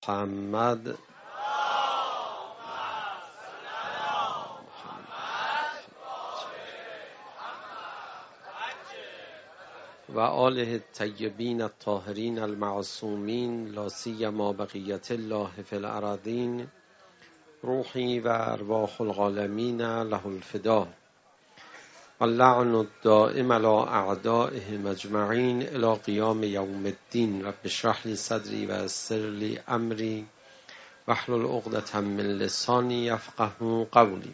محمد و آله الطیبین الطاهرین المعصومین لا سیما بقیت الله فی الارضین روحی و ارواح العالمین له الفدا واللعن الدائم علی اعدائهم اجمعین الی قیام یوم الدین. رب اشرح لی صدری و یسر لی امری واحلل عقدة من لسانی یفقهوا قولی.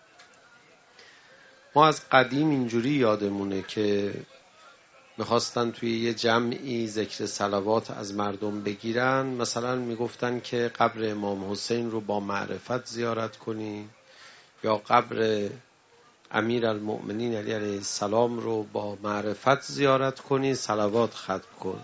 ما از قدیم اینجوری یادمونه که میخواستن توی یه جمعی ذکر صلوات از مردم بگیرن، مثلا میگفتن که قبر امام حسین رو با معرفت زیارت کنی یا قبر امیر المؤمنین علی علیه السلام رو با معرفت زیارت کنی، صلوات ختم کن.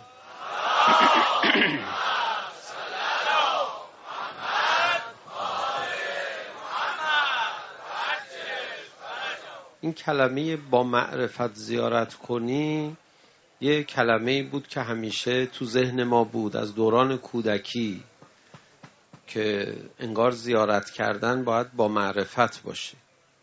این کلمه با معرفت زیارت کنی یه کلمه‌ای بود که همیشه تو ذهن ما بود از دوران کودکی که انگار زیارت کردن باید با معرفت باشه.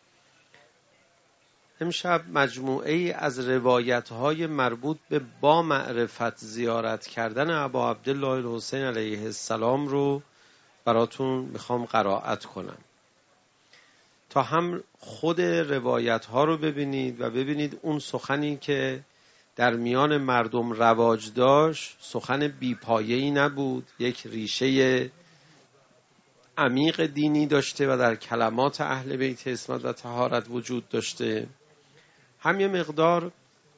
امشب مجموعه ای از روایت‌های مربوط به با معرفت زیارت کردن ابا عبدالله الحسین علیه السلام رو براتون میخوام قرائت کنم تا هم خود روایت‌ها رو ببینید و ببینید اون سخنی که در میان مردم رواج داشت سخن بی‌پایه‌ای نبود، یک ریشه عمیق دینی داشته و در کلمات اهل بیت عصمت و طهارت وجود داشته. هم یه مقدار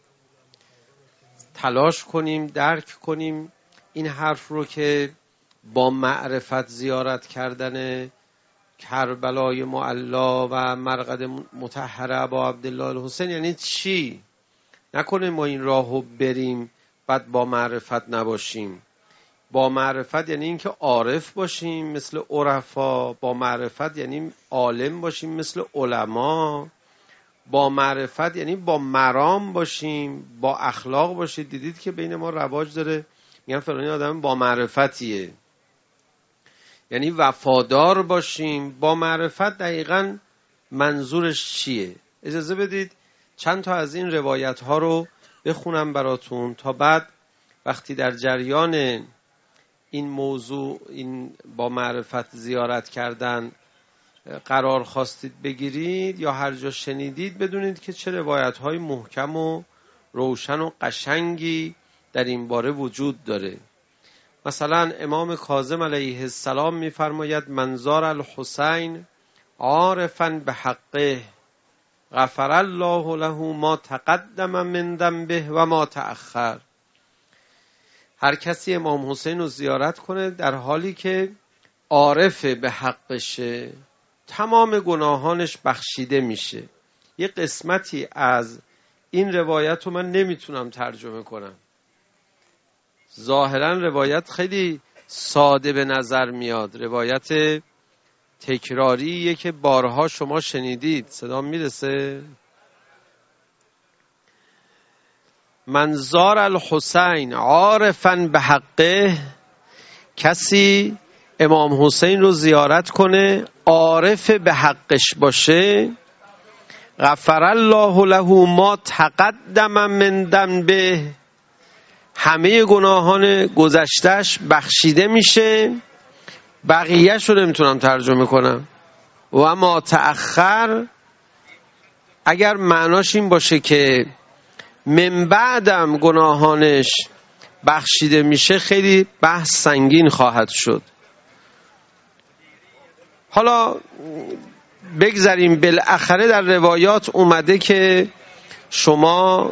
تلاش کنیم درک کنیم این حرف رو که با معرفت زیارت کردن کربلای معلا و مرقد مطهر ابا عبدالله الحسین یعنی چی؟ نکنه ما این راهو بریم بعد با معرفت نباشیم. با معرفت یعنی این که عارف باشیم مثل عرفا، با معرفت یعنی عالم باشیم مثل علما، با معرفت یعنی با مرام باشیم، با اخلاق باشید. دیدید که بین ما رواج داره میگن فلانی آدم با معرفتیه، یعنی وفادار باشیم. با معرفت دقیقاً منظورش چیه؟ اجازه بدید چند تا از این روایت ها رو بخونم براتون تا بعد وقتی در جریان این موضوع، این با معرفت زیارت کردن قرار خواستید بگیرید یا هر جا شنیدید بدونید که چه روایت های محکم و روشن و قشنگی در این باره وجود داره. مثلا امام کاظم علیه السلام میفرماید من زار الحسین عارفا بحقه غفر الله له ما تقدم من ذنبه و ما تأخر. هر کسی امام حسین رو زیارت کنه در حالی که عارف به حقشه تمام گناهانش بخشیده میشه. یه قسمتی از این روایت رو من نمیتونم ترجمه کنم، ظاهرا روایت خیلی ساده به نظر میاد، روایت تکراریه که بارها شما شنیدید. صدا میرسه؟ من زار الحسین عارفا به حقه، کسی امام حسین رو زیارت کنه عارف به حقش باشه، غفر الله له ما تقدم من ذنبه، همه گناهان گذشتش بخشیده میشه. بقیه‌اش رو نمیتونم ترجمه کنم. و ما تأخر اگر معناش این باشه که من بعدم گناهانش بخشیده میشه خیلی بحث سنگین خواهد شد. حالا بگذاریم، بالاخره در روایات اومده که شما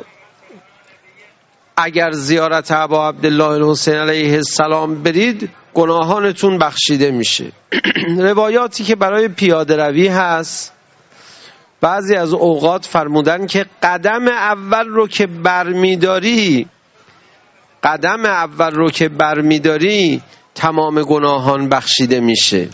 اگر زیارت ابا عبدالله الحسین علیه السلام برید گناهانتون بخشیده میشه. روایاتی که برای پیاده روی هست بعضی از اوقات فرمودن که قدم اول رو که برمیداری تمام گناهان بخشیده میشه.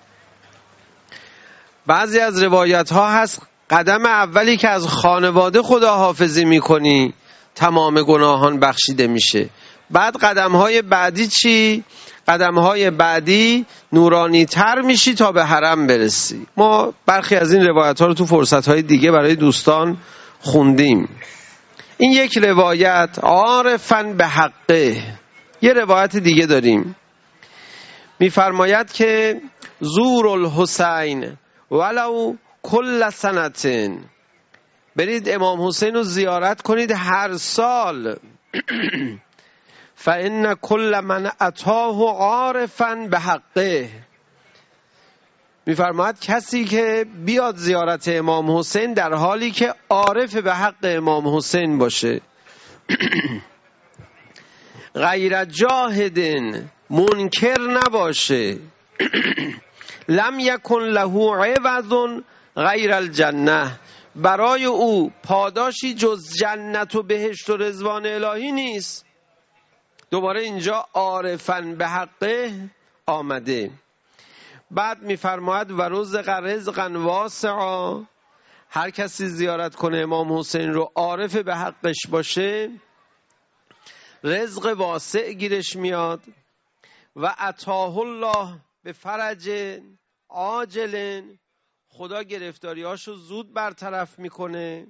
بعضی از روایات ها هست قدم اولی که از خانواده خداحافظی میکنی تمام گناهان بخشیده میشه. بعد قدم‌های بعدی چی؟ قدم‌های بعدی نورانی تر میشی تا به حرم برسی. ما برخی از این روایت ها رو تو فرصت‌های دیگه برای دوستان خوندیم. این یک روایت عارفاً به حقه. یه روایت دیگه داریم میفرماید که زور الحسین ولو کل سنتین، برید امام حسین رو زیارت کنید هر سال. فإن کل من اتاه عارفاً به حقه، میفرماید کسی که بیاد زیارت امام حسین در حالی که عارف به حق امام حسین باشه، غیر جاهدین، منکر نباشه، لم یکن له عوض غیر الجنه، برای او پاداشی جز جنت و بهشت و رضوان الهی نیست. دوباره اینجا عارفاً به حقه آمده. بعد میفرماید و رزق رزقا واسعا، هر کسی زیارت کنه امام حسین رو عارف به حقش باشه رزق واسع گیرش میاد. و اتاه الله به فرج عاجل، خدا گرفتاریاشو زود برطرف میکنه.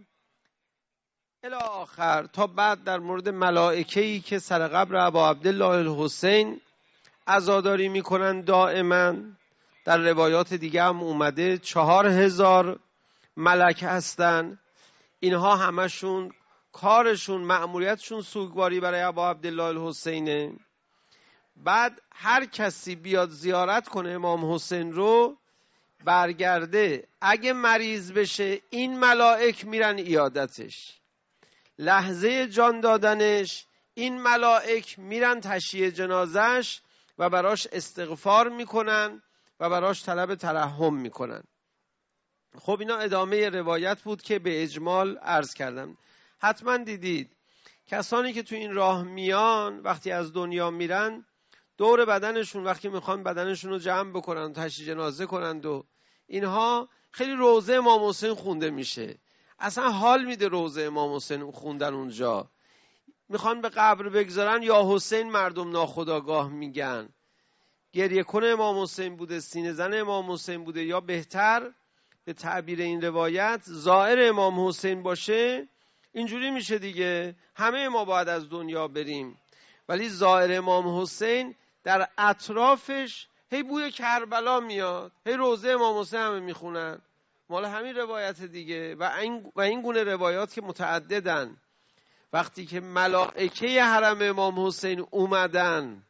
الی آخر، تا بعد در مورد ملائکه‌ای که سر قبر ابا عبدالله الحسین عزاداری میکنن دائما. در روایات دیگه هم اومده 4000 ملک هستن. اینها همشون کارشون مأموریتشون سوگواری برای ابا عبدالله الحسینه. بعد هر کسی بیاد زیارت کنه امام حسین رو برگرده، اگه مریض بشه این ملائک میرن عیادتش، لحظه جان دادنش این ملائک میرن تشییع جنازش و براش استغفار میکنن و براش طلب ترحم میکنن. خب اینا ادامه روایت بود که به اجمال عرض کردم. حتما دیدید کسانی که تو این راه میان وقتی از دنیا میرن دور بدنشون وقتی میخوان بدنشون رو جمع بکنن و تشییع جنازه کنند و اینها خیلی روضه امام حسین خونده میشه. اصلا حال میده روضه امام حسین خوندن اونجا. میخوان به قبر بگذارن یا حسین مردم ناخودآگاه میگن گریه کنه امام حسین بوده، سینه زن امام حسین بوده، یا بهتر به تعبیر این روایت زائر امام حسین باشه. اینجوری میشه دیگه، همه ما باید از دنیا بریم ولی زائر امام حسین در اطرافش هی بوی کربلا میاد، هی روضه امام حسین همه میخونن. مال همین روایت دیگه و این گونه روایات که متعددن. وقتی که ملائکه حرم امام حسین اومدن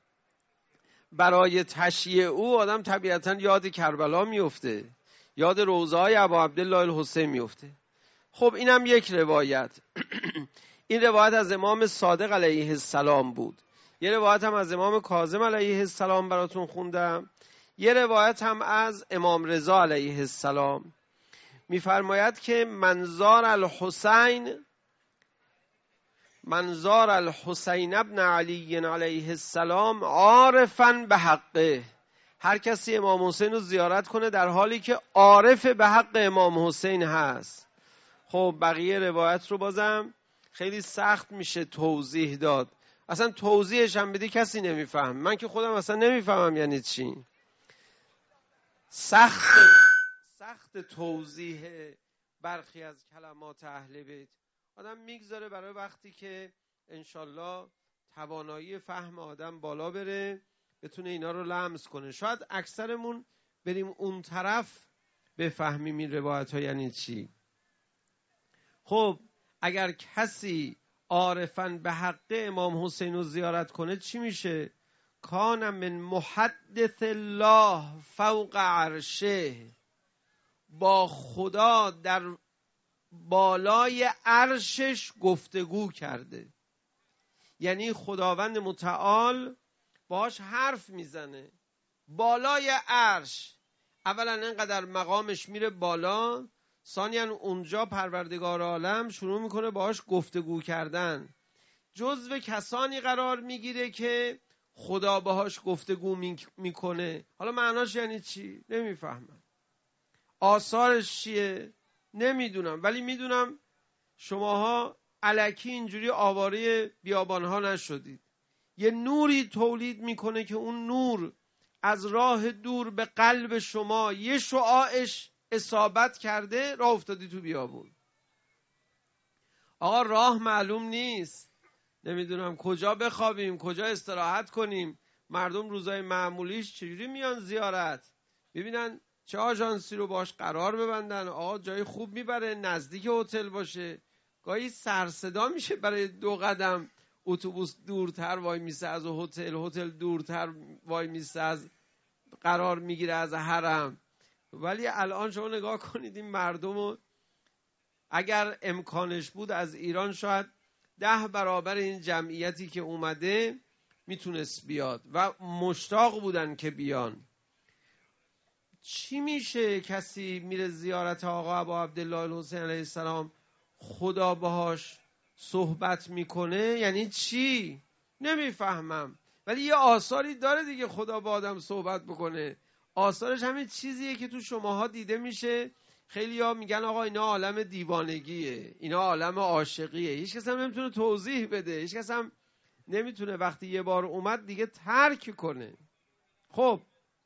برای تشییع او، آدم طبیعتا یاد کربلا میفته، یاد روضه های ابا عبدالله الحسین میفته. خب اینم یک روایت. این روایت از امام صادق علیه السلام بود. یه روایت هم از امام کاظم علیه السلام براتون خوندم. یه روایت هم از امام رضا علیه السلام. میفرماید که منظار الحسین ابن علی علیه السلام عارفاً به حقه، هر کسی امام حسین رو زیارت کنه در حالی که عارف به حق امام حسین هست. خب بقیه روایت رو بازم خیلی سخت میشه توضیح داد، اصلا توضیحش هم بدی کسی نمیفهم. من که خودم اصلا نمیفهمم یعنی چی. سخت توضیح برخی از کلمات اهل بیت آدم میگذاره برای وقتی که انشالله توانایی فهم آدم بالا بره بتونه اینا رو لمس کنه. شاید اکثرمون بریم اون طرف بفهمیم این روایت ها یعنی چی. خب اگر کسی عارفاً به حق امام حسین رو زیارت کنه چی میشه؟ کان من محدث الله فوق عرشه، با خدا در بالای عرشش گفتگو کرده. یعنی خداوند متعال باش حرف میزنه بالای عرش. اولا اینقدر مقامش میره بالا، ثانیاً اونجا پروردگار عالم شروع میکنه باش گفتگو کردن. جزو کسانی قرار میگیره که خدا باهاش گفتگو میکنه. حالا معناش یعنی چی؟ نمیفهمم. آثارش چیه؟ نمیدونم. ولی میدونم شماها الکی اینجوری آواره بیابانها نشدید. یه نوری تولید میکنه که اون نور از راه دور به قلب شما یه شعاعش اصابت کرده، راه افتادی تو بیابون. آقا راه معلوم نیست، نمیدونم کجا بخوابیم، کجا استراحت کنیم. مردم روزای معمولیش چجوری میان زیارت؟ ببینن چه آژانسی رو باش قرار ببندن، آقا جای خوب میبره، نزدیک هتل باشه. گاهی سرصدا میشه برای 2 قدم اتوبوس دورتر وای میسه از هتل دورتر وای میسه از قرار میگیره از حرم. ولی الان شما نگاه کنید این مردم رو، اگر امکانش بود از ایران شاید 10 برابر این جمعیتی که اومده میتونست بیاد و مشتاق بودن که بیان. چی میشه کسی میره زیارت آقا ابا عبدالله الحسین علیه السلام، خدا باهاش صحبت میکنه؟ یعنی چی؟ نمیفهمم. ولی یه آثاری داره دیگه خدا با آدم صحبت بکنه. آثارش همین چیزیه که تو شماها دیده میشه. خیلی ها میگن آقا اینا عالم دیوانگیه، اینا عالم عاشقیه. هیچ کس هم نمیتونه توضیح بده، هیچ کس هم نمیتونه وقتی یه بار اومد دیگه ترک کنه. خب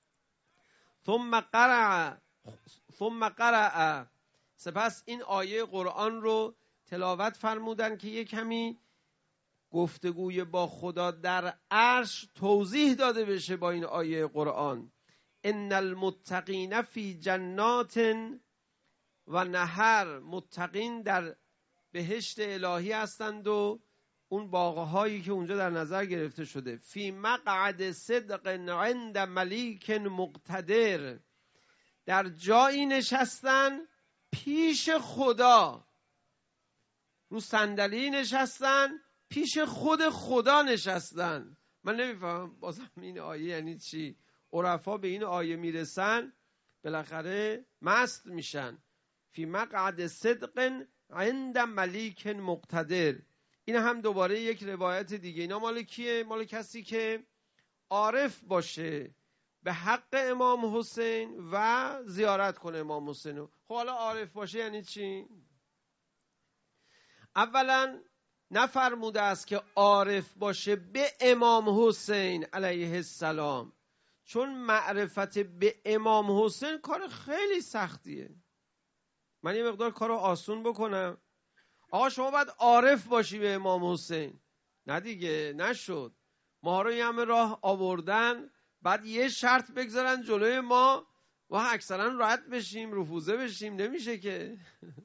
ثم قرأ سپس این آیه قرآن رو تلاوت فرمودن که یک کمی گفتگوی با خدا در عرش توضیح داده بشه با این آیه قرآن. ان المتقین فی جنات و نهر، متقین در بهشت الهی هستند و اون باغهایی که اونجا در نظر گرفته شده. فی مقعد صدق عند ملیک مقتدر، در جایی نشستن پیش خدا، رو صندلی نشستن پیش خود خدا نشستن. من نمیفهمم بازم این آیه یعنی چی. عرفا به این آیه میرسن بالاخره مست میشن. فی مقعد صدق عند ملیک مقتدر، این هم دوباره یک روایت دیگه. اینا مال کیه؟ مال کسی که عارف باشه به حق امام حسین و زیارت کنه امام حسین. خب حالا عارف باشه یعنی چی؟ اولا نفرموده است که عارف باشه به امام حسین علیه السلام، چون معرفت به امام حسین کار خیلی سختیه. من یه مقدار کارو آسون بکنم. آقا شما باید عارف باشی به امام حسین. نه دیگه، نشد. ما رو یه همه راه آوردن، بعد یه شرط بگذارن جلوی ما و اکثرا رد بشیم، رفوزه بشیم. نمیشه که.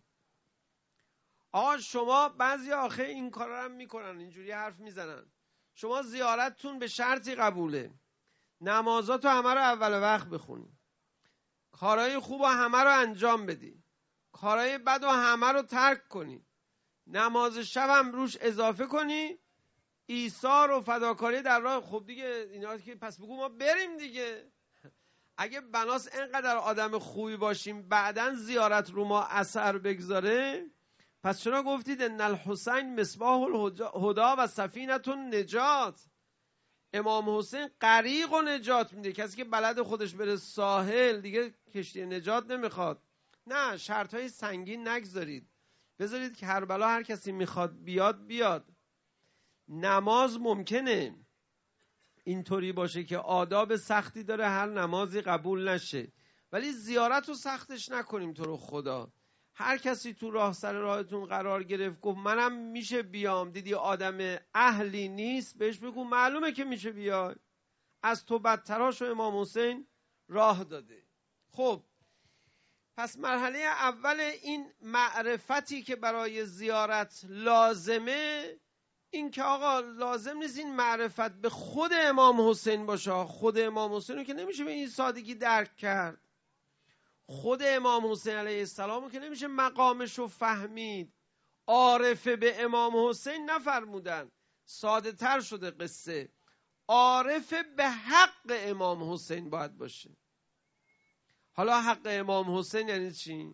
آقا شما بعضی آخه این کارا هم میکنن، اینجوری حرف میزنن. شما زیارتتون به شرطی قبوله، نمازاتو همه رو اول وقت بخونی، کارهای خوب همه رو انجام بدی، کارهای بد همه رو ترک کنی، نماز شب هم روش اضافه کنی، ایثار و فداکاری در راه. خب دیگه اینا که پس بگو ما بریم دیگه. اگه بناس اینقدر آدم خوبی باشیم بعدن زیارت رو ما اثر بگذاره، پس چرا گفتید ان الحسین مصباح الهدی و سفینه النجات؟ امام حسین غریق و نجات میده. کسی که بلد خودش بره ساحل دیگه کشتی نجات نمیخواد. نه، شرطهای سنگین نگذارید، بذارید که کربلا هر کسی میخواد بیاد. نماز ممکنه اینطوری باشه که آداب سختی داره، هر نمازی قبول نشه، ولی زیارت رو سختش نکنیم. تو رو خدا هر کسی تو راه سر راهتون قرار گرفت گفت منم میشه بیام، دیدی آدم اهلی نیست، بهش بگو معلومه که میشه بیای. از تو بدتراشو امام حسین راه داده. خب پس مرحله اول این معرفتی که برای زیارت لازمه، این که آقا لازم نیست این معرفت به خود امام حسین باشه. خود امام حسین رو که نمیشه به این سادگی درک کرد. خود امام حسین علیه السلام رو که نمیشه مقامش رو فهمید. عارف به امام حسین نفرمودن، ساده تر شده قصه. عارف به حق امام حسین باید باشه. حالا حق امام حسین یعنی چی؟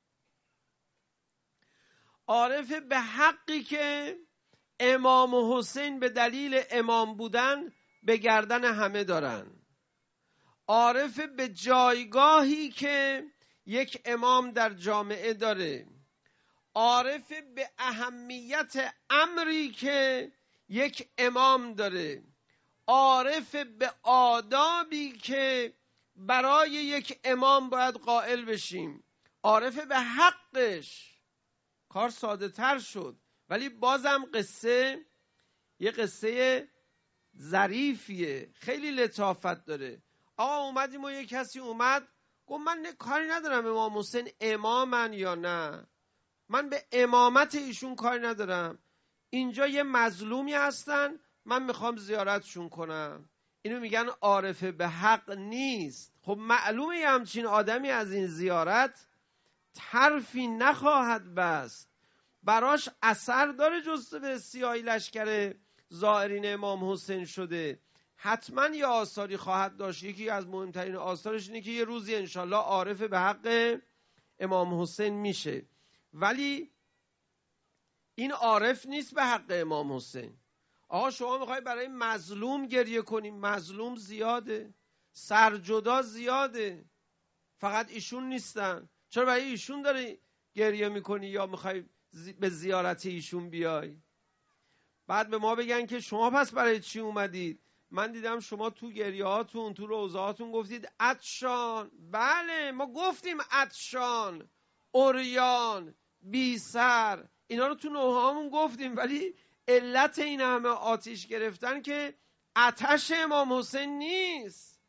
عارف به حقی که امام حسین به دلیل امام بودن به گردن همه دارن. عارف به جایگاهی که یک امام در جامعه داره. عارف به اهمیت امری که یک امام داره. عارف به آدابی که برای یک امام باید قائل بشیم، عارف به حقش. کار ساده تر شد، ولی بازم قصه یه قصه ظریفیه، خیلی لطافت داره. آقا اومدیم و یه کسی اومد گفت من کاری ندارم امام حسین امامن یا نه، من به امامت ایشون کاری ندارم، اینجا یه مظلومی هستن من میخوام زیارتشون کنم. اینو میگن عارف به حق نیست. خب معلومه یه همچین آدمی از این زیارت طرفی نخواهد بست، براش اثر داره جز به سیاهی لشکر زائرین امام حسین شده، حتما یه آثاری خواهد داشت. یکی از مهمترین آثارش اینه که یه روزی انشالله عارف به حق امام حسین میشه. ولی این عارف نیست به حق امام حسین. آقا شما میخوای برای مظلوم گریه کنی، مظلوم زیاده، سرجدا زیاده، فقط ایشون نیستن، چرا برای ایشون داری گریه میکنی یا میخوای به زیارت ایشون بیای؟ بعد به ما بگن که شما پس برای چی اومدید؟ من دیدم شما تو گریه هاتون، تو روزه هاتون گفتید عطشان. بله ما گفتیم عطشان، عریان، بی سر، اینا رو تو نوحه‌هامون گفتیم، ولی علت این همه آتیش گرفتن که آتش امام حسین نیست.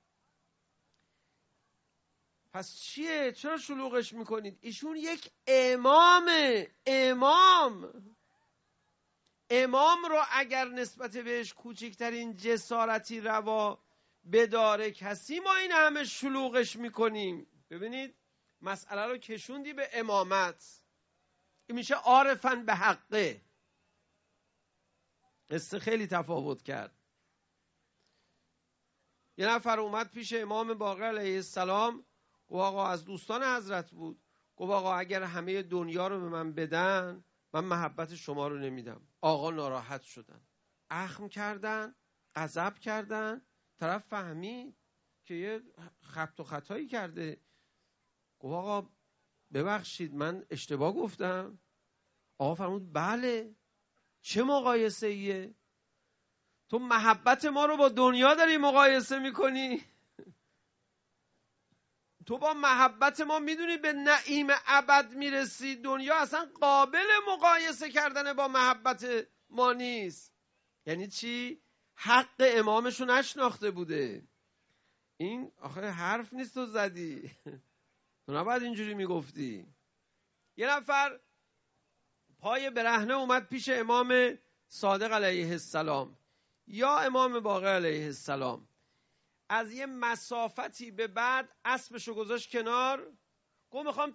پس چیه؟ چرا شلوغش میکنید؟ ایشون یک امامه. امام رو اگر نسبت بهش کوچکترین جسارتی روا بداره کسی، ما این همه شلوغش میکنیم. ببینید مسئله رو کشوندی به امامت، این میشه عارفن به حقه. قصه خیلی تفاوت کرد. یه نفر اومد پیش امام باقر علیه السلام، گفت آقا از دوستان حضرت بود، گفت آقا اگر همه دنیا رو به من بدن من محبت شما رو نمیدم. آقا ناراحت شدن، اخم کردن، غضب کردن. طرف فهمید که یه خبط و خطایی کرده، گفت آقا ببخشید من اشتباه گفتم. آقا فرمود بله، چه مقایسه ایه؟ تو محبت ما رو با دنیا داری مقایسه میکنی؟ تو با محبت ما میدونی به نعیم ابد میرسی، دنیا اصلا قابل مقایسه کردن با محبت ما نیست. یعنی چی؟ حق امامشو نشناخته بوده. این آخه حرف نیست تو زدی، تو نباید اینجوری میگفتی. یه نفر پای برهنه اومد پیش امام صادق علیه السلام یا امام باقر علیه السلام، از یه مسافتی به بعد اسبشو گذاشت کنار، گفت میخوام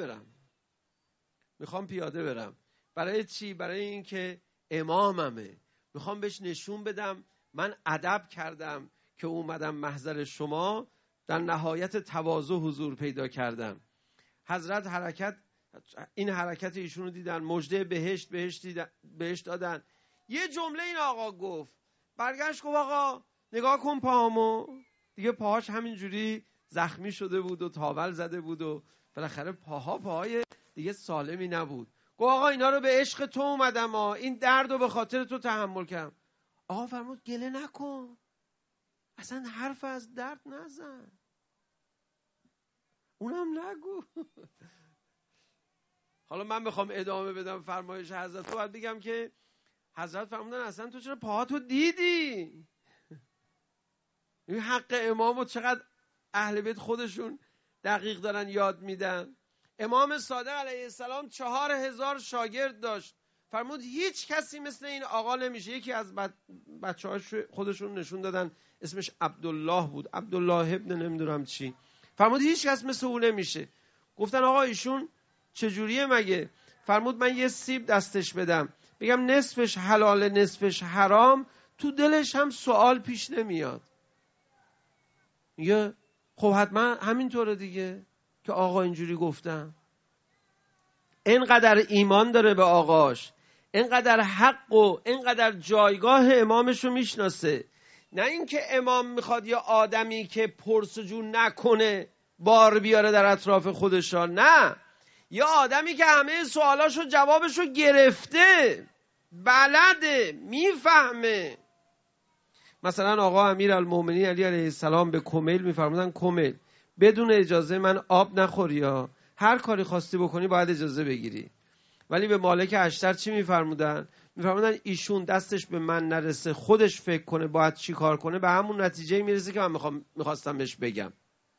پیاده برم. برای چی؟ برای اینکه اماممه، میخوام بهش نشون بدم من ادب کردم که اومدم محضر شما، در نهایت تواضع حضور پیدا کردم. حضرت این حرکت ایشون رو دیدن، مژده بهشت دادن. یه جمله این آقا گفت، برگشت گفت آقا نگاه کن پاهامو. دیگه پاهاش همینجوری زخمی شده بود و تاول زده بود و بالاخره پاهای دیگه سالمی نبود. گفت آقا اینا رو به عشق تو اومدم، این درد رو به خاطر تو تحمل کردم. آقا فرمود گله نکن، اصلا حرف از درد نزن، اونم نگو. حالا من بخوام ادامه بدم فرمایش حضرت رو، باید بگم که حضرت فرمودن اصلا تو چرا پاهاتو دیدی؟ این حق امامو چقدر اهل بیت خودشون دقیق دارن یاد میدن. امام صادق علیه السلام 4000 شاگرد داشت. فرمود هیچ کسی مثل این آقا نمیشه. یکی از بچه‌هاش خودشون نشون دادن، اسمش عبدالله بود، عبدالله ابن نمیدونم چی. فرمود هیچ کس مثل او نمیشه. گفتن آقا ایشون چجوریه مگه؟ فرمود من یه سیب دستش بدم بگم نصفش حلال نصفش حرام، تو دلش هم سوال پیش نمیاد. میگه خب حتما همینطوره دیگه که آقا اینجوری گفتن. اینقدر ایمان داره به آقاش، اینقدر حق و اینقدر جایگاه امامشو میشناسه. نه اینکه امام میخواد یه آدمی که پرسجو نکنه بار بیاره در اطراف خودشا، نه، یه آدمی که همه سوالاشو جوابشو گرفته، بلده، میفهمه. مثلا آقا امیرالمومنین علی علیه السلام به کمیل میفرمودن کمیل بدون اجازه من آب نخوری، یا هر کاری خواستی بکنی باید اجازه بگیری. ولی به مالک اشتر چی میفرمودن؟ میفرمودن ایشون دستش به من نرسه خودش فکر کنه باید چی کار کنه، به همون نتیجه میرسه که من میخواستم بهش بگم.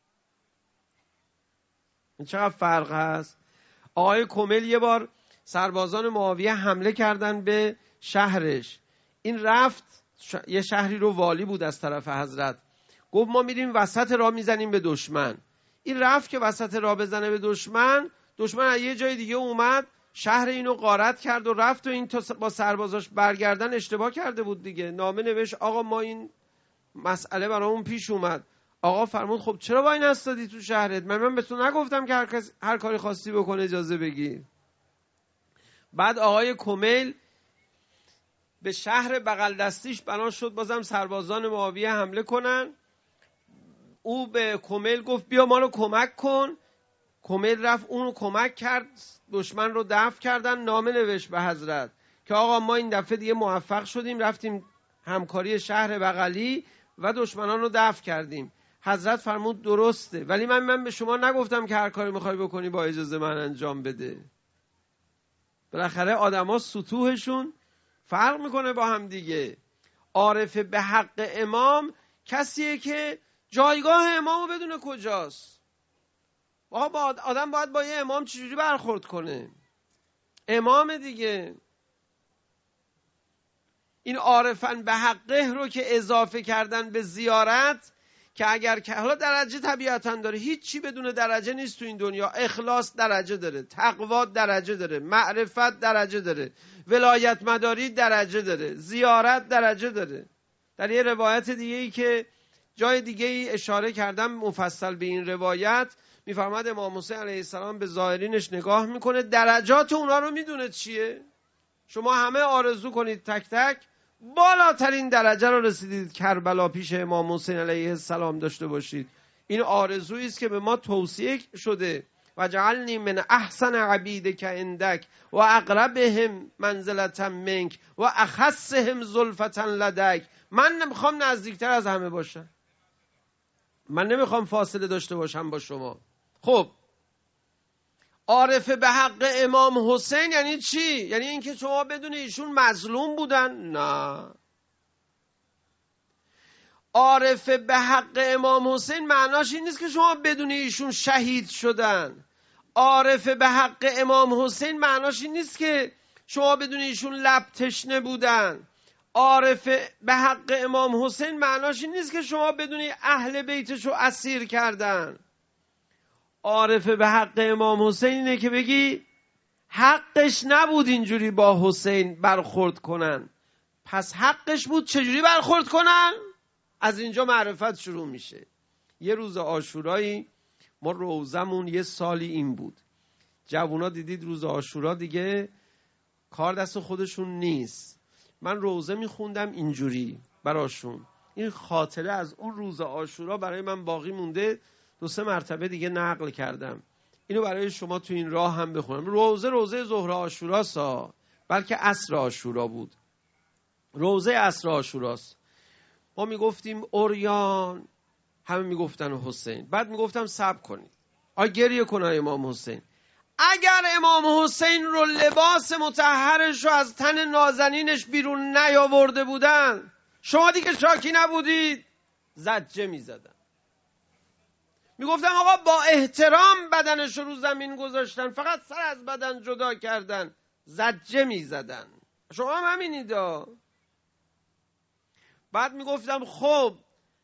این چقدر فرق هست. آقای کمیل یه بار سربازان معاویه حمله کردن به شهرش، این رفت یه شهری رو والی بود از طرف حضرت، گفت ما میریم وسط راه میزنیم به دشمن. این رفت که وسط راه بزنه به دشمن، دشمن از یه جای دیگه اومد شهر اینو غارت کرد و رفت و این تا با سربازاش برگردن اشتباه کرده بود دیگه. نامه نوشت آقا ما این مسئله برامون پیش اومد. آقا فرمود خب چرا با این استادی تو شهرت؟ من به تو نگفتم که هر کاری خواستی بکنه اجازه بگیر. بعد آقای کمیل به شهر بغل دستیش بنا شد بازم سربازان معاویه حمله کنن. او به کمیل گفت بیا ما رو کمک کن. کمیل رفت اون رو کمک کرد، دشمن رو دفع کردن. نامه نوشت به حضرت که آقا ما این دفعه دیگه موفق شدیم، رفتیم همکاری شهر بغلی و دشمنان رو دفع کردیم. حضرت فرمود درسته، ولی من به شما نگفتم که هر کاری میخوای بکنی با اجازه من انجام بده. بالاخره آدما سطوحشون فرق میکنه با هم دیگه. عارف به حق امام کسیه که جایگاه امامو بدونه کجاست. آدم باید با یه امام چجوری برخورد کنه. امام دیگه. این عارفن به حقه رو که اضافه کردن به زیارت، که اگر که حالا درجه طبیعتاً داره، هیچی بدون درجه نیست تو این دنیا. اخلاص درجه داره، تقوا درجه داره، معرفت درجه داره، ولایت مداری درجه داره، زیارت درجه داره. در یه روایت دیگه ای که جای دیگه ای اشاره کردم مفصل به این روایت، میفرماد امام حسین علیه السلام به زائرینش نگاه میکنه، درجات اونا رو میدونه چیه. شما همه آرزو کنید تک تک بالاترین درجه رو رسیدید کربلا پیش امام حسین علیه السلام داشته باشید. این آرزویی است که به ما توصیه شده و جعلنی من احسن عبیدک عندک و اقربهم منزلة منک و اخصهم زلفة لدیک. من نمیخوام نزدیکتر از همه باشم، من نمیخوام فاصله داشته باشم با شما. خب عارف به حق امام حسین یعنی چی؟ یعنی اینکه شما بدون ایشون مظلوم بودن؟ نه. عارف به حق امام حسین معناش این نیست که شما بدون ایشون شهید شدن. عارف به حق امام حسین معناش این نیست که شما بدون ایشون لب تشنه بودن. عارف به حق امام حسین معناش این نیست که شما بدون اهل بیتشو اسیر کردن. عارف به حق امام حسین اینه که بگی حقش نبود اینجوری با حسین برخورد کنن، پس حقش بود چجوری برخورد کنن؟ از اینجا معرفت شروع میشه. یه روز عاشورایی ما روزمون یه سالی این بود. جوونا دیدید روز عاشورا دیگه کار دست خودشون نیست. من روزه میخوندم اینجوری براشون. این خاطره از اون روز عاشورا برای من باقی مونده. 2-3 مرتبه دیگه نقل کردم. اینو برای شما تو این راه هم بخونم. روزه ظهر عاشورا بلکه عصر عاشورا بود. روزه عصر عاشوراست. ما میگفتیم اوریان، همه میگفتن حسین. بعد میگفتم صبر کنید، گریه کنه امام حسین. اگر امام حسین رو لباس مطهرش رو از تن نازنینش بیرون نیاورده بودن، شما دیگه شاکی نبودید. زجه میزدن، میگفتم آقا با احترام بدنش رو زمین گذاشتن، فقط سر از بدن جدا کردن. زجه میزدن. شما هم همینیدا. بعد میگفتم خب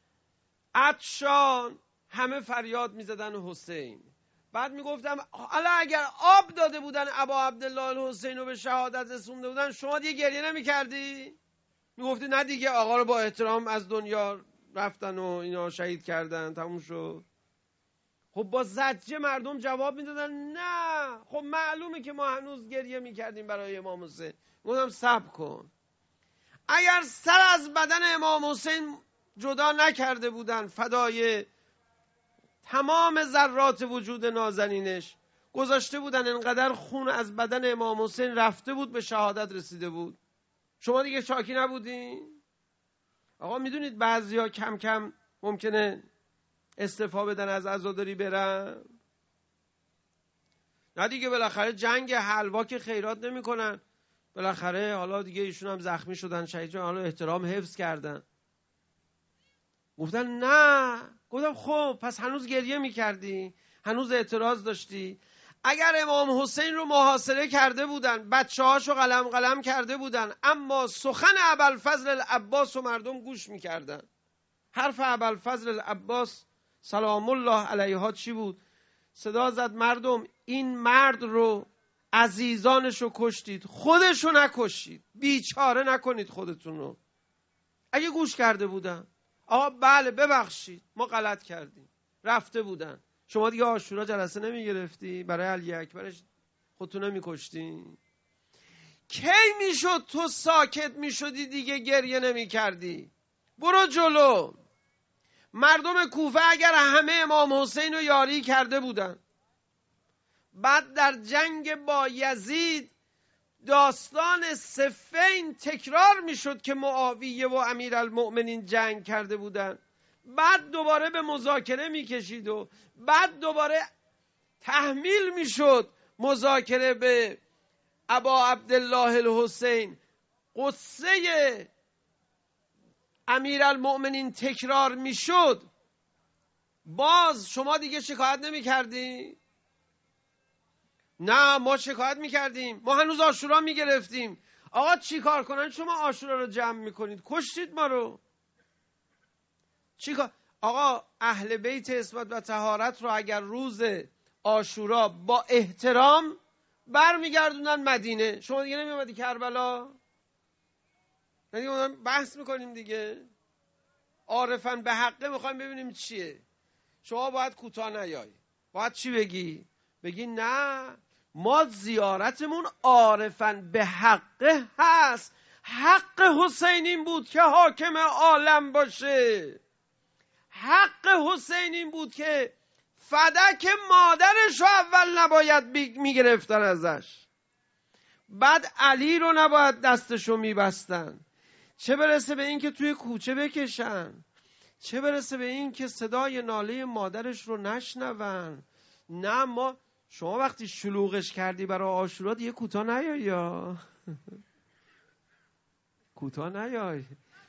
عطشان، همه فریاد میزدن حسین. بعد میگفتم حالا اگر آب داده بودن ابا عبدالله الحسین رو به شهادت رسونده بودن، شما دیگه گریه نمیکردی؟ میگفتی نه دیگه، آقا رو با احترام از دنیا رفتن و اینا شهید کردن، تموم شد. خب با زجه مردم جواب میدادن نه. خب معلومه که ما هنوز گریه میکردیم برای امام حسین. گفتم صبر کن، اگر سر از بدن امام حسین جدا نکرده بودن فدای تمام ذرات وجود نازنینش، گذاشته بودن انقدر خون از بدن امام حسین رفته بود به شهادت رسیده بود، شما دیگه شاکی نبودین؟ آقا میدونید بعضیا کم کم ممکنه استعفا بدن از عزاداری برن. نه دیگه بالاخره جنگ حلوا که خیرات نمیکنن. بالاخره حالا دیگه ایشون هم زخمی شدن، شهید شدن، حالا احترام حفظ کردن. گفتن نه. گفتم خب پس هنوز گریه میکردی، هنوز اعتراض داشتی. اگر امام حسین رو محاصره کرده بودن، بچه هاشو قلم کرده بودن، اما سخن ابوالفضل العباس و مردم گوش میکردن. حرف ابوالفضل العباس سلام الله علیها چی بود؟ صدا زد مردم این مرد رو، عزیزانش رو کشتید، خودش رو نکشید، بیچاره نکنید خودتون رو. اگه گوش کرده بودن آقا بله ببخشید ما غلط کردیم، رفته بودن، شما دیگه عاشورا جلسه نمی گرفتی برای علی اکبرش خودتون نمی کشتی؟ کی میشد تو ساکت میشدی دیگه گریه نمی کردی؟ برو جلو. مردم کوفه اگر همه امام حسین رو یاری کرده بودن، بعد در جنگ با یزید داستان صفین تکرار میشد که معاویه و امیرالمؤمنین جنگ کرده بودن، بعد دوباره به مذاکره میکشید و بعد دوباره تحمیل میشد مذاکره به ابا عبدالله الحسین، قصه امیرالمؤمنین تکرار میشد، باز شما دیگه شکایت نمیکردی؟ نه ما شکایت میکردیم، ما هنوز عاشورا میگرفتیم. آقا چی کار کنن شما عاشورا رو جمع میکنید؟ کشتید ما رو. چی کار؟ آقا اهل بیت عصمت و طهارت رو اگر روز عاشورا با احترام برمیگردونن مدینه، شما دیگه نمیومدی کربلا؟ نه دیگه بحث میکنیم دیگه، عارفاً به حقه میخوایم ببینیم چیه. شما باید کوتاه نیایی، باید چی بگی؟ بگی نه ما زیارتمون عارفاً به حقه هست، حق حسین این بود که حاکم عالم باشه، حق حسین این بود که فدک مادرش رو اول نباید میگرفتن ازش، بعد علی رو نباید دستشو میبستن، چه برسه به این که توی کوچه بکشن، چه برسه به این که صدای ناله مادرش رو نشنون. نه ما، شما وقتی شلوغش کردی برای عاشورا دیگه کوتاه نیای یا کوتاه نیای.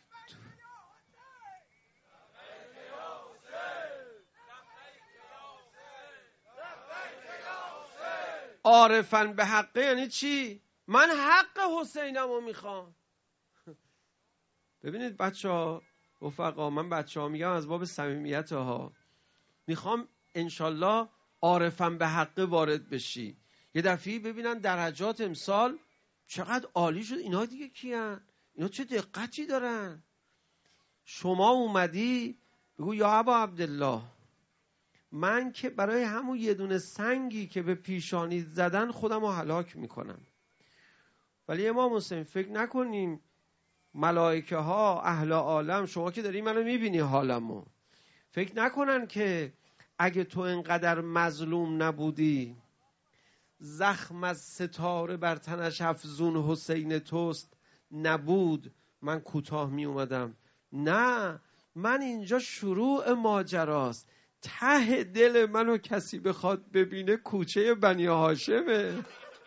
عارفاً به حقه یعنی چی؟ من حق حسینم رو میخوام. ببینید بچه ها رفقا، من بچه ها میگم از باب صمیمیت ها، میخوام انشالله عارفاً به حقه وارد بشی. یه دفعه ببینن درجات امسال چقدر عالی شد. اینا دیگه کیان؟ اینا چه دقتی دارن؟ شما اومدی بگو یا ابا عبدالله من که برای همون یه دونه سنگی که به پیشانی زدن خودم رو هلاک میکنم. ولی امام حسین فکر نکنیم ملائکه ها اهل عالم، شما که داری منو میبینی حالمو، فکر نکنن که اگه تو اینقدر مظلوم نبودی، زخم از ستاره بر تنش افزون حسین توست نبود، من کوتاه می اومدم. نه، من اینجا شروع ماجراست، ته دل منو کسی بخواد ببینه کوچه بنی هاشمه.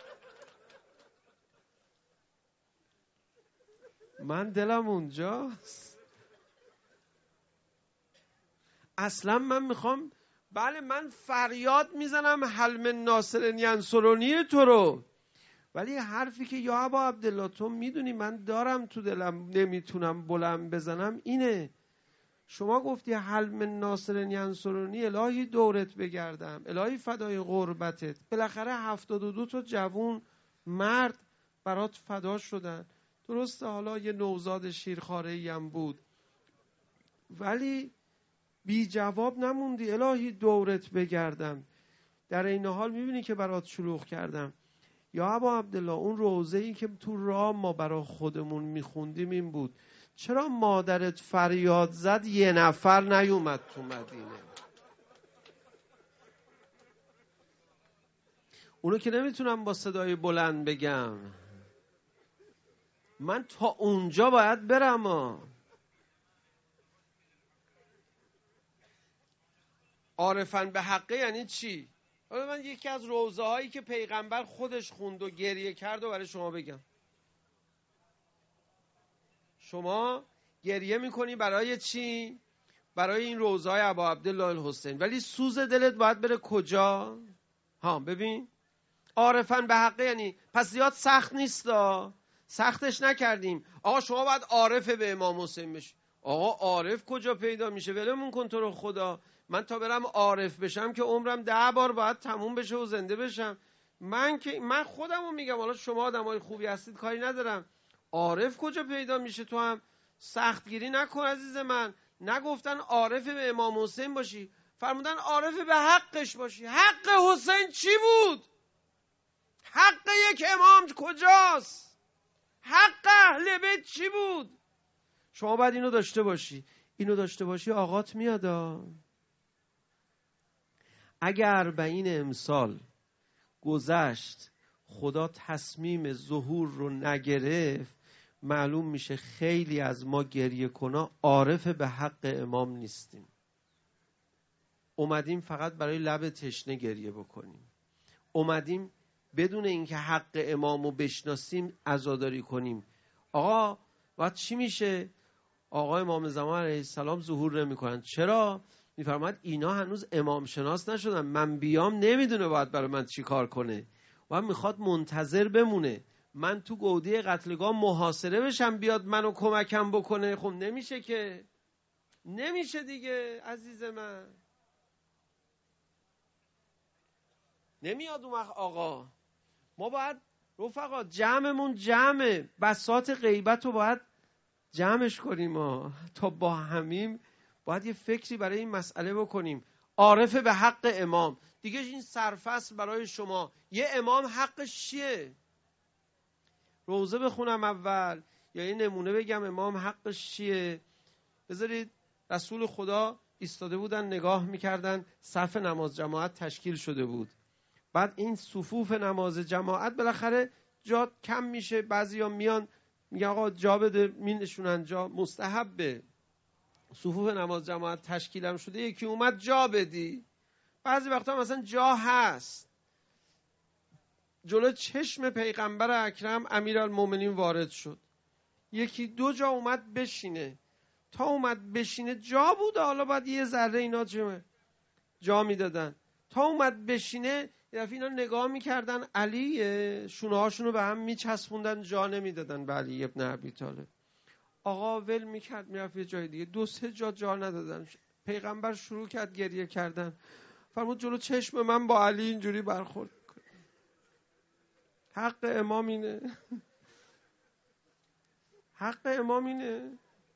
من دلم اونجاست. اصلا من میخوام، بله من فریاد میزنم حل من ناصر ینصرنی تو رو، ولی حرفی که یا ابا عبدالله تو میدونی من دارم تو دلم نمیتونم بلند بزنم اینه. شما گفتی حل من ناصر ینصرنی، الهی دورت بگردم، الهی فدای غربتت. بالاخره 72 تا جوون مرد برات فدا شدن. درسته حالا یه نوزاد شیرخواره‌ای هم بود، ولی بی جواب نموندی. الهی دورت بگردم، در این حال میبینی که برات شلوغ کردم. یا ابا عبدالله اون روزه‌ای که تو راه ما برای خودمون میخوندیم این بود، چرا مادرت فریاد زد یه نفر نیومد تو مدینه؟ اونو که نمیتونم با صدای بلند بگم، من تا اونجا باید برم. عارفن به حقه یعنی چی؟ حالا من یکی از روزه هایی که پیغمبر خودش خوند و گریه کرد و برای شما بگم. شما گریه میکنی برای چی؟ برای این روزه های ابا عبدالله الحسین، ولی سوز دلت باید بره کجا؟ ببین، عارفن به حقه یعنی پس زیاد سخت نیست، سختش نکردیم. آقا شما باید عارف به امام حسین بشی. آقا عارف کجا پیدا میشه؟ ولمون کن تو رو خدا. من تا برم عارف بشم که عمرم 10 بار باید تموم بشه و زنده بشم. من خودمو میگم، حالا شما آدمای خوبی هستید کاری ندارم. عارف کجا پیدا میشه؟ تو هم سختگیری نکن عزیز من. نگفتن عارف به امام حسین باشی، فرمودن عارف به حقش باشی. حق حسین چی بود؟ حق یک امام کجاست؟ حق اهل بیت چی بود؟ شما باید اینو داشته باشی. اینو داشته باشی آقات میاد. اگر به این امسال گذشت خدا تصمیم ظهور رو نگرفت، معلوم میشه خیلی از ما گریه کنا عارف به حق امام نیستیم. اومدیم فقط برای لب تشنه گریه بکنیم. اومدیم بدون اینکه حق امامو بشناسیم عزاداری کنیم. آقا وقت چی میشه؟ آقا امام زمان علیه السلام ظهور نمیکنن. چرا؟ میفرماید اینا هنوز امام شناس نشدن، من بیام نمیدونه باید برای من چی کار کنه و میخواد منتظر بمونه من تو گودی قتلگاه محاصره بشم بیاد منو کمکم بکنه. خب نمیشه که، نمیشه دیگه عزیز من. نمیاد اون وقت. آقا ما باید رفقا جمعمون جمعه، بساط غیبت رو باید جمعش کنیم تا با همیم باید یه فکری برای این مسئله بکنیم. عارف به حق امام دیگه. این سرفصل برای شما یه امام حقش چیه؟ روزه بخونم اول یا یه نمونه بگم امام حقش چیه؟ بذارید رسول خدا ایستاده بودن نگاه میکردن، صف نماز جماعت تشکیل شده بود. بعد این صفوف نماز جماعت بالاخره جا کم میشه، بعضیا میان میگن آقا جا بده، مینشونن جا، مستحبه. صفوف نماز جماعت تشکیلم شده، یکی اومد جا بدی. بعضی وقتا مثلا جا هست، جلو چشم پیغمبر اکرم امیرالمومنین وارد شد، یکی 2 جا اومد بشینه. تا اومد بشینه جا بود، حالا باید یه ذره اینا جا میدادن. تا اومد بشینه یه دفعه اینا نگاه میکردن علی، شونه هاشونو به هم میچسبوندن، جا نمیدادن به علی ابن ابی طالب. آقا ول میکرد میرفت یه جای دیگه. 2-3 جا ندادن. پیغمبر شروع کرد گریه کردن، فرمود جلو چشم من با علی اینجوری برخورد کنه. حق امام اینه. حق امام اینه.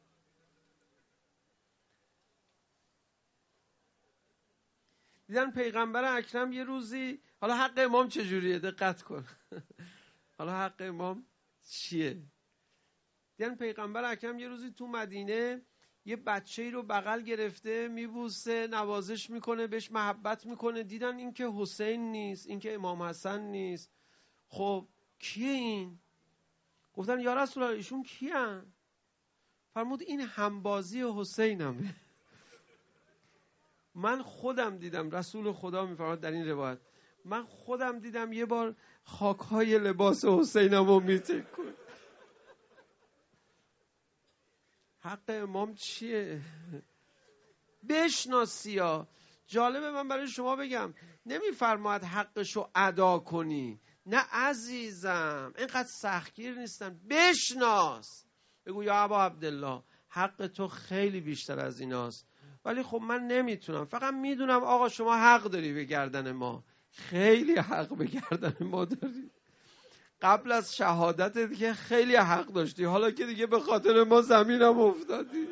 دیدن پیغمبر اکرم یه روزی، حالا حق امام چجوریه دقت کن. حالا حق امام چیه؟ دیدن پیغمبر اکرم یه روزی تو مدینه یه بچه‌ای رو بغل گرفته میبوسه، نوازش میکنه، بهش محبت میکنه. دیدن این که حسین نیست، این که امام حسن نیست. خب کیه این؟ گفتن یا رسول الله ایشون کیه؟ فرمود این همبازی حسینمه. من خودم دیدم، رسول خدا میفرماد در این روایت، من خودم دیدم یه بار خاکهای لباس حسینمو میتکن. حق امام چیه؟ بشناسی ها. جالبه من برای شما بگم، نمیفرماید حقشو ادا کنی. نه عزیزم، اینقدر سختگیر نیستن. بشناس، بگو یا ابا عبدالله حق تو خیلی بیشتر از ایناست، ولی خب من نمیتونم، فقط میدونم آقا شما حق داری به گردن ما، خیلی حق به گردن ما داری. قبل از شهادتت که خیلی حق داشتی، حالا که دیگه به خاطر ما زمینم افتادی.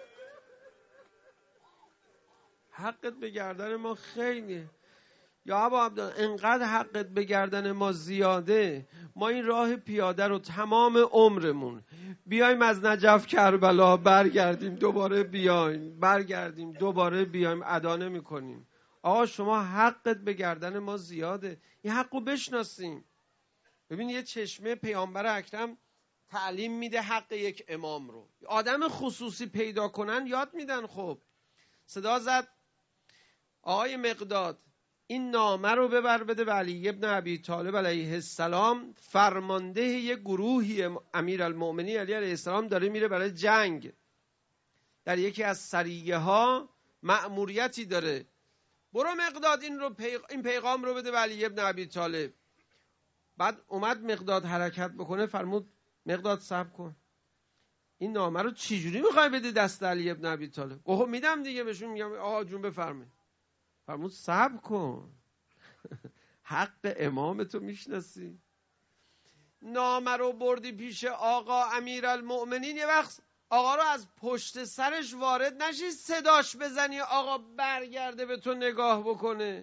حقت به گردن ما خیلی. یا ابا عبدالله انقدر حقت به گردن ما زیاده، ما این راه پیاده رو تمام عمرمون بیایم از نجف کربلا برگردیم دوباره بیایم، برگردیم دوباره بیایم، ادا نمی کنیم. آقا شما حقت به گردن ما زیاده، این حق رو بشناسیم. ببین یه چشمه پیامبر اکرم تعلیم میده حق یک امام رو. آدم خصوصی پیدا کنن یاد میدن. خب صدا زد آقای مقداد این نامه رو ببر بده به علی ابن ابی طالب علیه السلام، فرمانده یه گروهی امیرالمؤمنین علی علیه السلام داره میره برای جنگ، در یکی از سریه ها مأموریتی داره، برو مقداد این پیغام رو بده به علی ابن ابی طالب. بعد اومد مقداد حرکت بکنه، فرمود مقداد صبر کن، این نامه رو چجوری میخوای بدی دست علی ابن ابی طالب؟ گفت میدم دیگه، بهشون میگم آقا جون بفرمایید. فرمود صبر کن، حق امامتو میشناسی، نامه رو بردی پیش آقا امیرالمؤمنین، یه وقت آقا رو از پشت سرش وارد نشی صداش بزنی آقا برگرده به تو نگاه بکنه.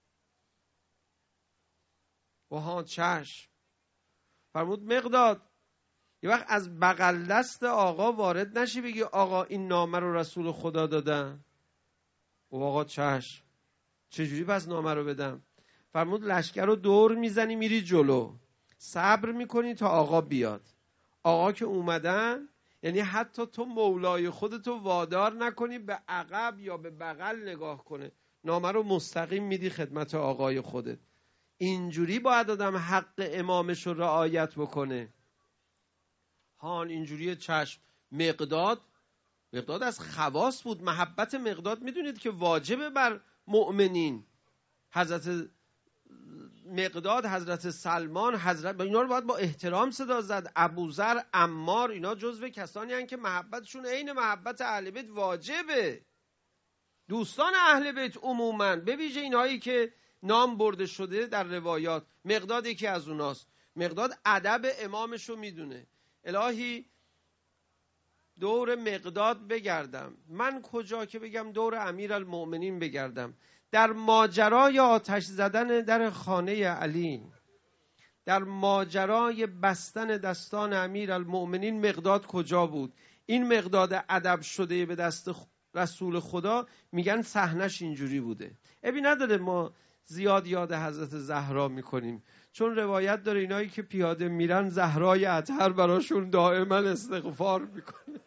ها چشم. فرمود مقداد یه وقت از بغل دست آقا وارد نشی بگی آقا این نامه رو رسول خدا دادن. و آقا چشم. چجوری پس نامه رو بدم؟ فرمود لشکر رو دور میزنی میری جلو، صبر میکنی تا آقا بیاد. آقا که اومدن، یعنی حتی تو مولای خودتو وادار نکنی به عقب یا به بغل نگاه کنه، نامه رو مستقیم میدی خدمت آقای خودت. اینجوری باید آدم حق امامش رو رعایت بکنه. هان اینجوری چشم. مقداد از خواص بود. محبت مقداد میدونید که واجبه بر مؤمنین. حضرت مقداد، حضرت سلمان، اینا رو باید با احترام صدا زد. ابوذر، عمار، اینا جزو کسانی هستند که محبتشون عین محبت اهل بیت واجبه. دوستان اهل بیت عموما، به ویژه اینهایی که نام برده شده در روایات، مقداد یکی از اوناست. مقداد ادب امامشو میدونه. الهی دور مقداد بگردم، من کجا که بگم دور امیرالمؤمنین بگردم. در ماجرای آتش زدن در خانه علی، در ماجرای بستن دستان امیرالمؤمنین، مقداد کجا بود؟ این مقداد ادب شده به دست رسول خدا، میگن صحنش اینجوری بوده. ابی نداره ما زیاد یاد حضرت زهرا میکنیم، چون روایت داره اینایی که پیاده میرن زهرای اطهر براشون دائما استغفار میکنه.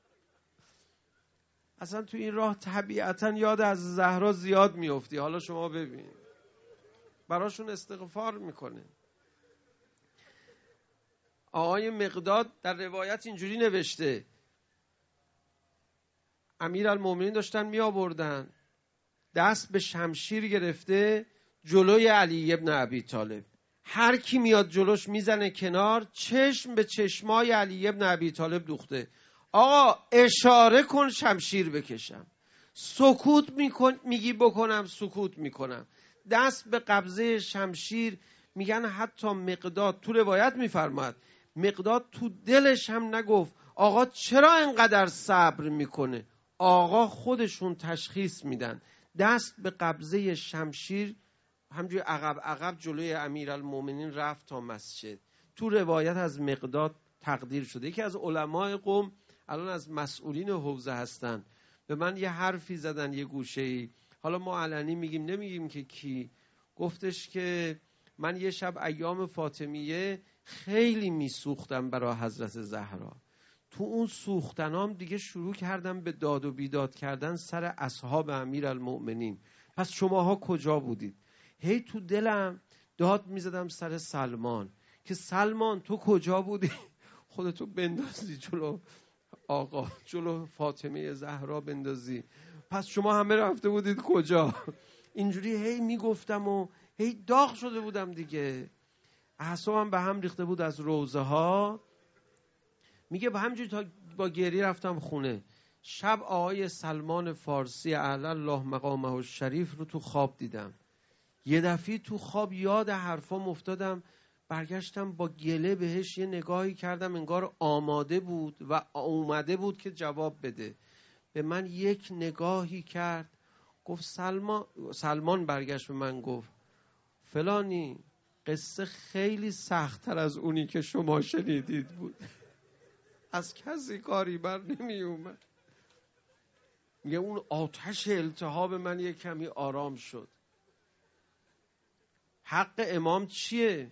اصلا تو این راه طبیعتا یاد از زهرا زیاد میفتی. حالا شما ببین براشون استغفار میکنه. آقای مقداد در روایت اینجوری نوشته، امیرالمؤمنین داشتن می آوردن، دست به شمشیر گرفته جلوی علی ابن ابی طالب. هر کی میاد جلوش میزنه کنار، چشم به چشمای علی ابن ابی طالب دوخته. آقا اشاره کن شمشیر بکشم، سکوت میگی بکنم سکوت میکنم. دست به قبضه شمشیر. میگن حتی مقداد تو روایت میفرماد مقداد تو دلش هم نگفت آقا چرا اینقدر صبر میکنه. آقا خودشون تشخیص میدن. دست به قبضه شمشیر همجوری عقب جلوی امیرالمؤمنین رفت تا مسجد. تو روایت از مقداد تقدیر شده. یکی از علمای قوم الان از مسئولین حوزه هستن، به من یه حرفی زدن یه گوشه‌ای، حالا ما علنی میگیم نمیگیم که کی، گفتش که من یه شب ایام فاطمیه خیلی میسوختم برای حضرت زهرا. تو اون سوختنام دیگه شروع کردم به داد و بیداد کردن سر اصحاب امیرالمؤمنین. پس شماها کجا بودید؟ هی تو دلم داد میزدم سر سلمان که سلمان تو کجا بودی؟ خودتو بندازی جلو آقا، جلو فاطمه زهرا بندازی. پس شما همه رفته بودید کجا؟ اینجوری هی میگفتم و هی داغ شده بودم دیگه. اعصابم به هم ریخته بود از روزه ها. میگه با همجوری تا با گریه رفتم خونه. شب آقای سلمان فارسی اعلی الله مقامه الشریف رو تو خواب دیدم. یه دفعه تو خواب یاد حرفام افتادم، برگشتم با گله بهش یه نگاهی کردم، انگار آماده بود و اومده بود که جواب بده. به من یک نگاهی کرد، گفت سلمان برگشت به من گفت فلانی قصه خیلی سخت‌تر از اونی که شما شنیدید بود. از کسی کاری بر نمی اومد. میگه اون آتش التهاب من یک کمی آرام شد. حق امام چیه؟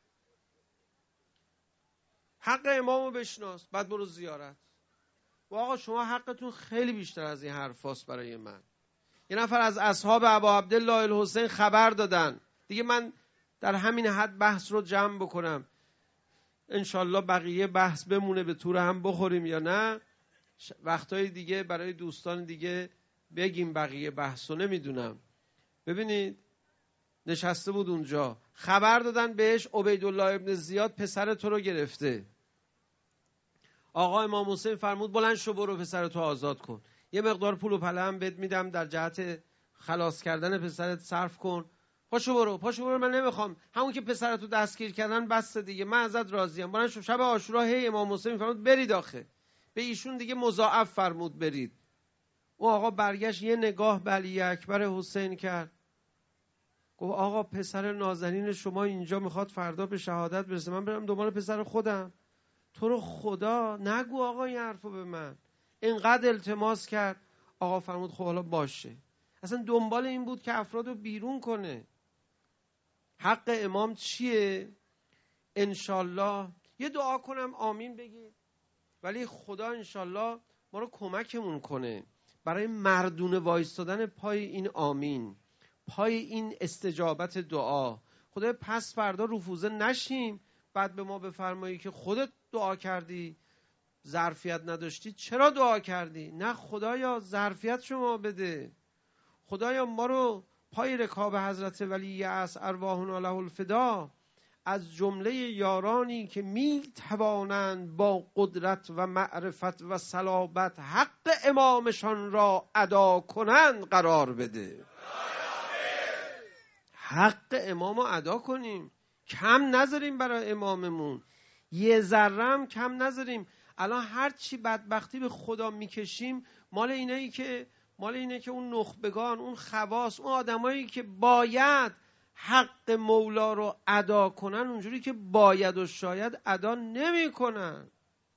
حق امامو بشناس، بعد برو زیارت. و آقا شما حقتون خیلی بیشتر از این حرفاست برای من. یه نفر از اصحاب ابا عبدالله الحسین خبر دادن. دیگه من در همین حد بحث رو جمع بکنم، انشالله بقیه بحث بمونه به طور هم بخوریم یا نه، وقتای دیگه برای دوستان دیگه بگیم بقیه بحث رو، نمیدونم. ببینید نشسته بود اونجا، خبر دادن بهش عبیدالله ابن زیاد پسر تو رو گرفته. آقا امام حسین فرمود بلند شو برو پسر تو آزاد کن، یه مقدار پول و پله هم بهت میدم در جهت خلاص کردن پسرت صرف کن، پاشو برو من نمیخوام، همون که پسرتو دستگیر کردن بس دیگه، من ازت راضیم. بلند شو. شب عاشورا هی امام حسین فرمود برید آخه، به ایشون دیگه مضاعف فرمود برید. اون آقا برگشت یه نگاه به علی اکبر حسین کرد، گفت آقا پسر نازنین شما اینجا میخواد فردا به شهادت برسه، من برم دنبال پسر خودم؟ تو رو خدا نگو آقا این حرفو به من. اینقدر التماس کرد، آقا فرمود خب حالا باشه. اصلا دنبال این بود که افرادو بیرون کنه. حق امام چیه؟ انشالله یه دعا کنم آمین بگید، ولی خدا انشالله ما رو کمکمون کنه برای مردونه وایستادن پای این آمین، پای این استجابت دعا. خدای پس فردا رفوزه نشیم بعد به ما بفرمایی که خودت دعا کردی ظرفیت نداشتی چرا دعا کردی؟ نه خدایا ظرفیت شما بده، خدایا ما رو پای رکاب حضرت ولی اصر ارواحنا له الفدا از جمله یارانی که می توانند با قدرت و معرفت و صلابت حق امامشان را ادا کنند قرار بده. حق امام رو ادا کنیم، کم نذاریم برای اماممون، یه ذره هم کم نذاریم. الان هر چی بدبختی به خدا میکشیم مال اینه که اون نخبگان، اون خواص، اون آدمایی که باید حق مولا رو ادا کنن اونجوری که باید و شاید ادا نمی کنن.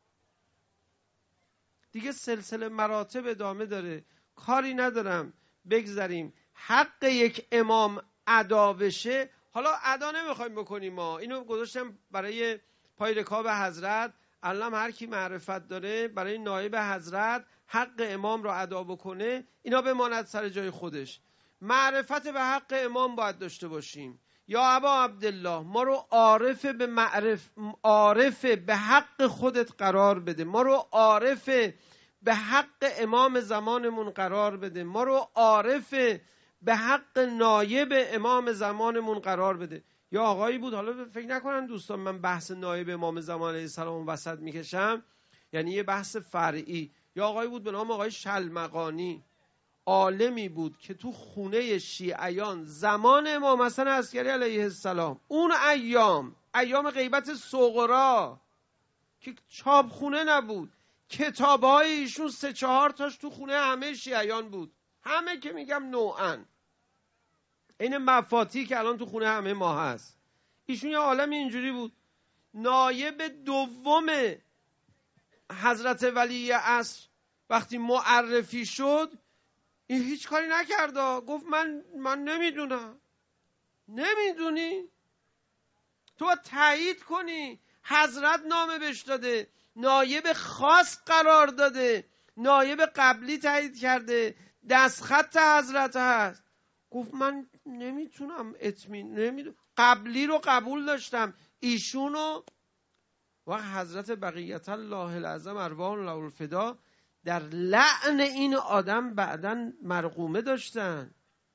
دیگه سلسله مراتب ادامه داره، کاری ندارم، بگذاریم. حق یک امام ادا بشه، حالا ادا نمیخوایم بکنیم، ما اینو گذاشتم برای پای رکاب حضرت. الان هر کی معرفت داره برای نایب حضرت حق امام رو ادا بکنه، اینا بماند سر جای خودش. معرفت به حق امام باید داشته باشیم. یا ابا عبدالله ما رو عارف به حق خودت قرار بده، ما رو عارف به حق امام زمانمون قرار بده، ما رو عارف به حق نایب امام زمانمون قرار بده. یا آقایی بود، حالا فکر نکنن دوستان من بحث نایب امام زمان علیه السلام وسط میکشم، یعنی یه بحث فرعی. یا آقایی بود به نام آقای شلمقانی، عالمی بود که تو خونه شیعیان زمان امام حسن عسکری علیه السلام، اون ایام غیبت صغرا که چاپخونه نبود، کتاب‌های ایشون 3-4 تاش تو خونه همه شیعیان بود، همه که میگم نوعاً، این مفاتی که الان تو خونه همه ما هست. ایشون یه عالم اینجوری بود. نایب دوم حضرت ولی اصر وقتی معرفی شد این هیچ کاری نکرد، گفت من نمیدونم. نمیدونی؟ تو باید تایید کنی. حضرت نامه بهش داده، نایب خاص قرار داده، نایب قبلی تایید کرده، دستخط حضرت هست. گفت من نمیتونم قبلی رو قبول داشتم، ایشونو. و حضرت بقیت الله العظم ارواح له الفدا در لعن این آدم بعدن مرقومه داشتن.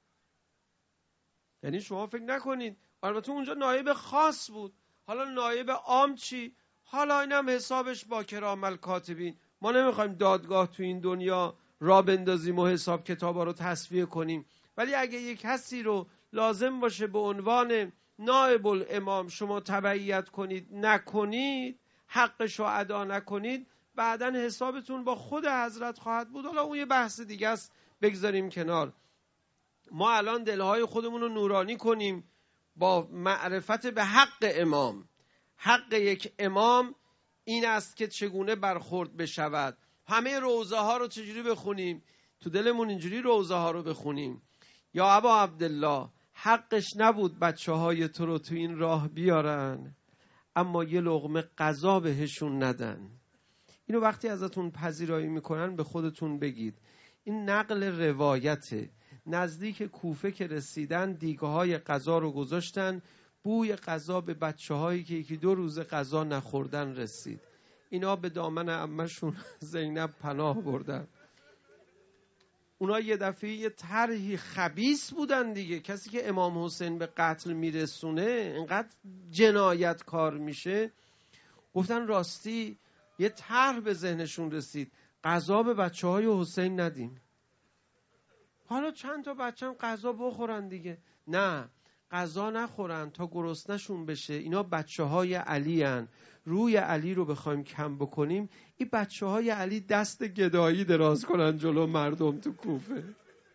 یعنی شما فکر نکنید، البته اونجا نایب خاص بود، حالا نایب عام چی؟ حالا اینم حسابش با کرام الکاتبین. ما نمیخوایم دادگاه تو این دنیا را بندازیم و حساب کتابا رو تصفیه کنیم، ولی اگه یک کسی رو لازم باشه به عنوان نائب الامام شما تبعیت کنید نکنید، حقش رو ادا نکنید، بعداً حسابتون با خود حضرت خواهد بود. حالا اون یه بحث دیگه است، بگذاریم کنار. ما الان دلهای خودمون رو نورانی کنیم با معرفت به حق امام. حق یک امام این است که چگونه برخورد بشود. همه روضه ها رو چجوری بخونیم؟ تو دلمون اینجوری روضه ها رو بخونیم. یا ابا عبدالله حقش نبود بچه های تو رو تو این راه بیارن اما یه لقمه غذا بهشون ندن. اینو وقتی ازتون پذیرایی میکنن به خودتون بگید این نقل روایته، نزدیک کوفه که رسیدن دیگهای غذا رو گذاشتن. بوی غذا به بچه‌هایی که یکی 2 روز غذا نخوردن رسید. اینا به دامن عمه‌شون زینب پناه بردن. اونا یه دفعه یه طرحی خبیث بودن دیگه. کسی که امام حسین به قتل میرسونه اینقدر جنایت کار میشه. گفتن راستی یه طرح به ذهنشون رسید، غذا به بچه‌های حسین ندیم. حالا چند تا بچه هم غذا بخورن دیگه. نه، غذا نخورن تا گرسنه‌شون بشه. اینا بچه‌های علی هن. روی علی رو بخوایم کم بکنیم، این بچه‌های علی دست گدایی دراز کنن جلو مردم تو کوفه.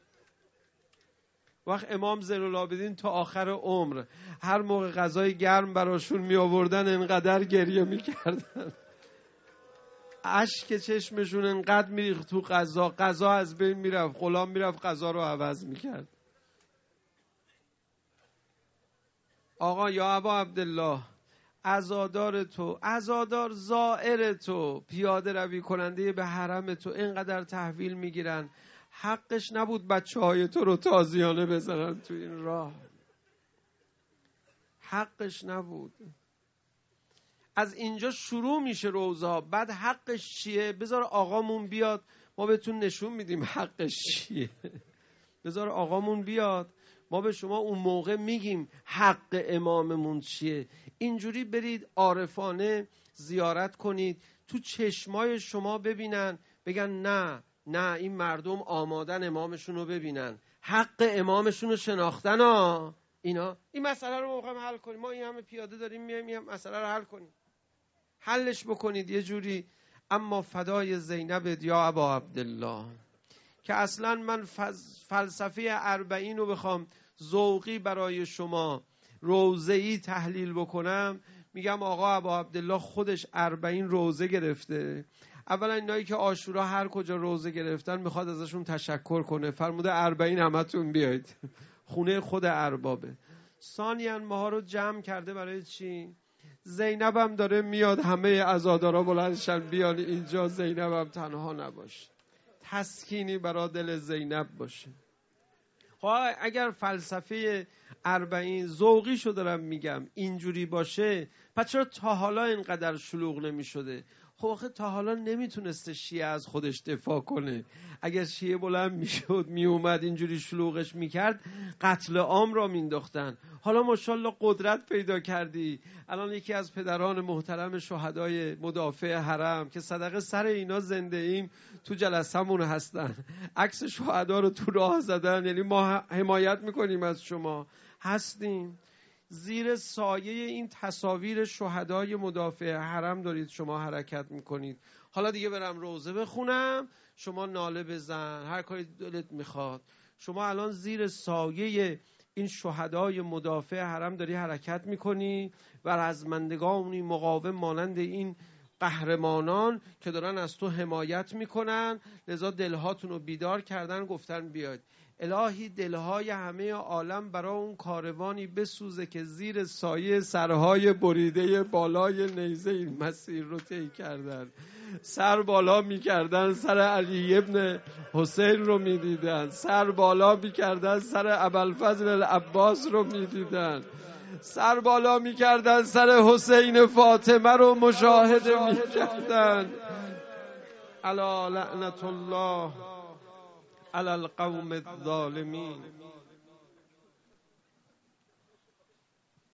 وقت امام زین العابدین تا آخر عمر هر موقع غذای گرم براشون می آوردن انقدر گریه میکردن، اشک چشمشون انقدر میریخت تو غذا، غذا از بین میرفت، غلام میرفت غذا رو عوض میکرد. آقا یا ابا عبدالله، عزادار تو، عزادار زائر تو، پیاده روی کننده به حرم تو اینقدر تحویل میگیرن، حقش نبود بچه‌های تو رو تازیانه بزنن تو این راه؟ حقش نبود. از اینجا شروع میشه روزا. بعد حقش چیه؟ بذار آقامون بیاد ما بهتون نشون میدیم حقش چیه. بذار آقامون بیاد ما به شما اون موقع میگیم حق اماممون چیه. اینجوری برید عارفانه زیارت کنید، تو چشمای شما ببینن، بگن نه نه این مردم آمادن امامشون رو ببینن، حق امامشون رو شناختن. اینا این مسئله رو موقع حل کنیم. ما این همه پیاده داریم میایم این مسئله رو حل کنیم، حلش بکنید یه جوری. اما فدای زینب یا ابا عبدالله، که اصلا من فلسفه 40 رو بخوام ذوقی برای شما روزه‌ای تحلیل بکنم، میگم آقا ابا عبدالله خودش 40 روزه گرفته. اولا اینایی که عاشورا هر کجا روزه گرفتن میخواد ازشون تشکر کنه، فرموده 40 همتون بیایید، خونه خود اربابه. ثانیاً ماها رو جمع کرده برای چی؟ زینب هم داره میاد، همه عزادارا بلندشن بیان اینجا، زینب هم تنها نباشه، تسکینی برای دل زینب باشه. اگر فلسفه 40 ذوقی شو دارم میگم اینجوری باشه، پس چرا تا حالا اینقدر شلوغ نمی شده؟ خب آخه تا حالا نمیتونسته شیعه از خودش دفاع کنه. اگر شیعه بلند میشد میومد اینجوری شلوغش میکرد، قتل عام را مینداختن. حالا ماشاءالله قدرت پیدا کردی. الان یکی از پدران محترم شهدای مدافع حرم که صدقه سر اینا زنده ایم تو جلسمون هستن، عکس شهدا رو تو راه زدن. یعنی ما حمایت میکنیم از شما، هستیم. زیر سایه این تصاویر شهدای مدافع حرم دارید شما حرکت میکنید. حالا دیگه برم روزه بخونم، شما ناله بزن، هر کاری دلت میخواد. شما الان زیر سایه این شهدای مدافع حرم داری حرکت میکنی و رزمندگانی مقاوم مانند این قهرمانان که دارن از تو حمایت میکنن، لذا دلهاتون رو بیدار کردن، گفتن بیاید. الهی دلهای همه عالم برای اون کاروانی بسوزه که زیر سایه سرهای بریده بالای نیزه این مسیر رو طی کردن. سر بالا میکردن سر علی ابن حسین رو میدیدن، سر بالا میکردن سر ابوالفضل العباس رو میدیدن، سر بالا میکردن سر حسین فاطمه رو مشاهده میکردن. الا لعنت الله علی القوم الظالمین.